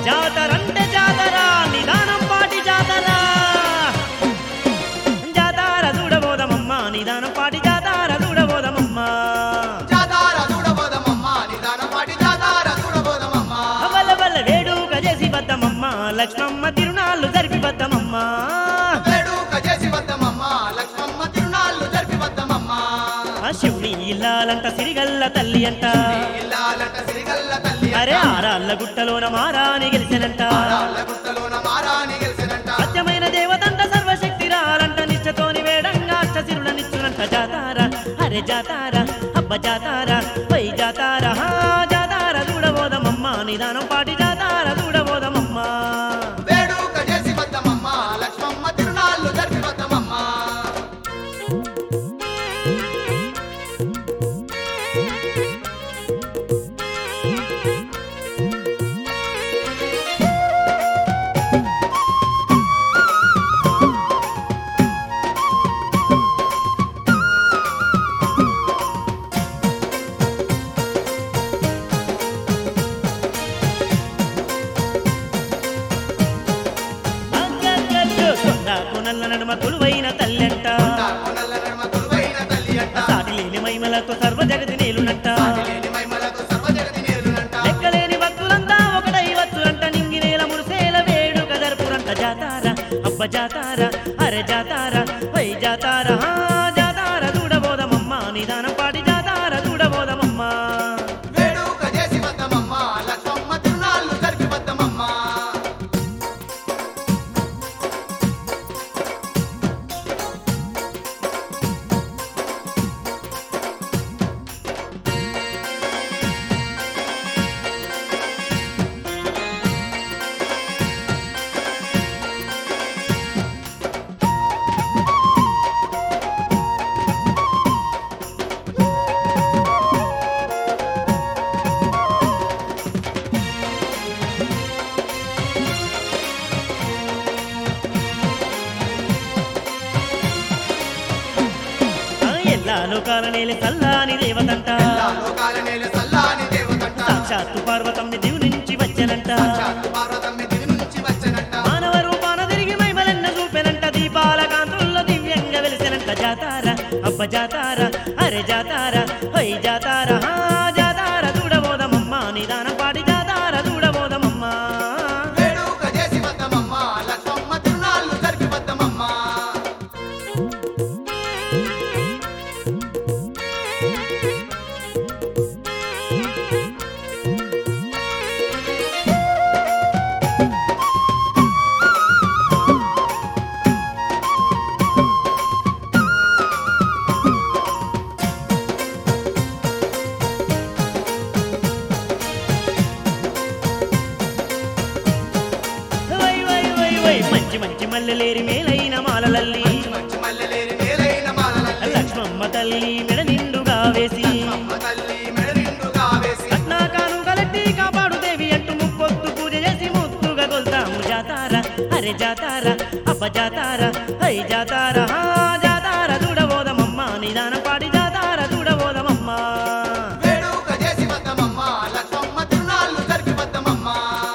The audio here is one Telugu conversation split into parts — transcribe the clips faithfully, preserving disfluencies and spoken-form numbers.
జాతరంటే జాతర నిదానం పాటి జాతర జాతర చూడబోదమమ్మ నిదానం పాటి జాతర చూడబోదమమ్మ జాతర చూడబోదమమ్మ నిదానం పాటి జాతర చూడబోదమమ్మ వల్ల వల్ల వేడుక చేసి బద్దమమ్మ లక్ష్మమ్మ తిరునాళ్ళు జరిపి బద్దమమ్మ వేడుక చేసి బద్దమమ్మ లక్ష్మమ్మ తిరునాళ్ళు జరిపి బద్దమమ్మ శివుని ఇల్లాలంట సిరిగల్ల తల్లి అంట ఇల్లాలంట సిరిగల్ల తల్లి అరే ఆరాళ్ళ గుట్టలోన మారాని గెలిచెనంట ఆరాళ్ళ గుట్టలోన మారాని గెలిచెనంట సత్యమైన దేవతంట సర్వశక్తి రాలంట నిశ్చతోని వేడంగా అష్ట సిరులనిచ్చునంట జాతార అరే జాతార అబ్బ జాతార పై జాతార హా జాతార చూడబోదమమ్మ నిదానం పాటి జాతార చూడబోదమమ్మ వేడుక చేసి బద్దమమ్మ లక్ష్మమ్మ తిరునాళ్ళు జరిపి బద్దమమ్మ కొనల్ల నడుమ కొలువైన తల్లంట కొండల నడుమ కొలువైన తల్లి అంట సాటి లేని మహిమలతో సర్వ జగతి నేలునంట లేని మహిమలతో సర్వ జగతి నేలునంట లెక్కలేని భక్తులంతా ఒకటై వచ్చురంట నింగి నేల మురిసేల వేడుక జరుపురంట జాతార అబ్బ జాతార అరే జాతార పై జాతార హా జాతార చూడబోదమమ్మ నిదానం పాటి జాతార చూడబోదమమ్మ వేడుక చేసి బద్దమమ్మ లక్ష్మమ్మ తిరునాళ్ళు జరిపి బద్దమమ్మ ఎల్లా లోకాల నేల చల్లాని దేవతంట లోకాల నేల సల్లాని దేవతంట సాక్షాత్తు పార్వతమ్ని దివు నుంచి వచ్చనంట సాక్షాత్తు పార్వతమ్మ దివి నుంచి వచ్చనంట మానవ రూపాన తిరిగి మైమలెన్న చూపెనంట దీపాల కాంతుల్లో దివ్యంగా వెలిసెనంట జాతార అబ్బ జాతార అరే జాతార హై జాతార హా జాతార చూడబోదమమ్మ నిదానం పాటి జాతార చూడబోదమమ్మ వేడుక చేసి బద్దమమ్మ లక్ష్మమ్మ తిరునాళ్ళు జరిపి బద్దమమ్మ వై వై వై వై మంచి మంచి మల్లెలేరి మేలైన మాలలల్లి మంచి మల్లెలేరి మేలైన మాలలల్లి లక్ష్మమ్మ తల్లి మెడ నిండుగా వేసి అమ్మ తల్లి మెడ నిండుగా వేసి కట్నాకాను గలట్టి కాపాడు దేవి అంటూ ముప్పొత్తు పూజ చేసి ముత్తుగా కొల్తాము జాతార అరే జాతార అబ్బ జాతార హై జాతార హా జాతార చూడబోదమమ్మ నిదానం పాడి జాతార చూడబోదమమ్మ వేడుక చేసి బద్దమమ్మ లక్ష్మమ్మ తిరునాళ్ళు జరిపి బద్దమమ్మ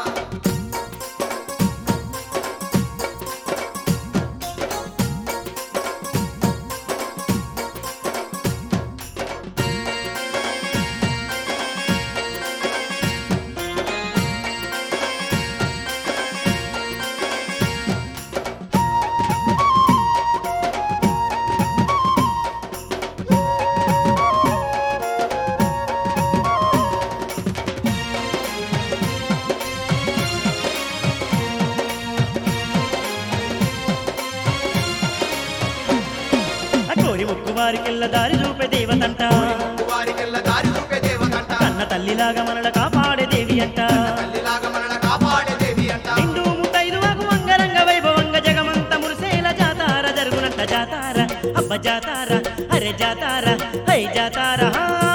కోరి ముక్కు వారికెళ్ళ దారి చూపే దేవతంట వారికెళ్ళ దారి చూపే దేవతంట కన్న తల్లిలాగా మనల కాపాడే దేవి అంట తల్లిలాగా మనల్ని కాపాడే దేవి అంట నిండు ముత్తైదు వాకు అంగరంగ వైభవంగ జగమంత మురిసేల జాతార జరుగునంట జాతార అబ్బ జాతార అరే జాతార హై జాతార హా